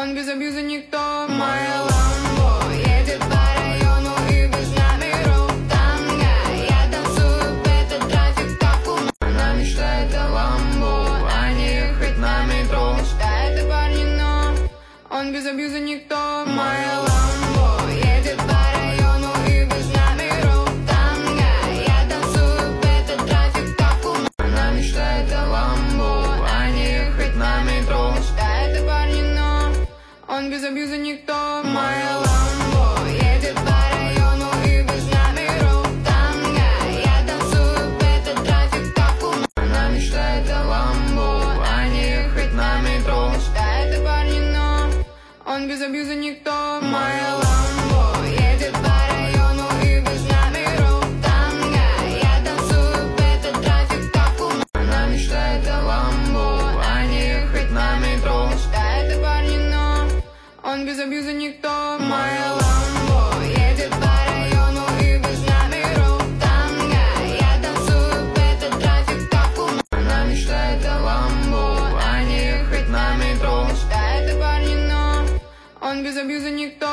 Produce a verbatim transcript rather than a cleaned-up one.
Он без абьюза никто. Моя ламбо едет по району и без номеров. Танго, я танцую, это трафик, как у. Она мечтает о ламбо, а не ехать на метро. Мечтает о парне, но он без абьюза никто. Моя ламбо едет по району и без номеров. Танго, я танцую, это трафик, как у. Она мечтает о ламбо, а не ехать на метро. Мечтает о парне, но он без абьюза никто. Моя ламбо едет по району и без номеров. Танго, я танцую, это трафик, как у. Она мечтает о ламбо, а не ехать на метро. Мечтает о парне, но он без абьюза никто. Моя ламбо едет по району и без номеров. Танго, я танцую, это трафик, как у. Она мечтает о ламбо, а не ехать на метро. Мечтает о парне, но он без абьюза никто. Моя ламбо едет по району и без номеров. Танго, я танцую, это трафик, как у. Она мечтает о ламбо, а не ехать на метро. Мечтает о парне, но он без абьюза никто.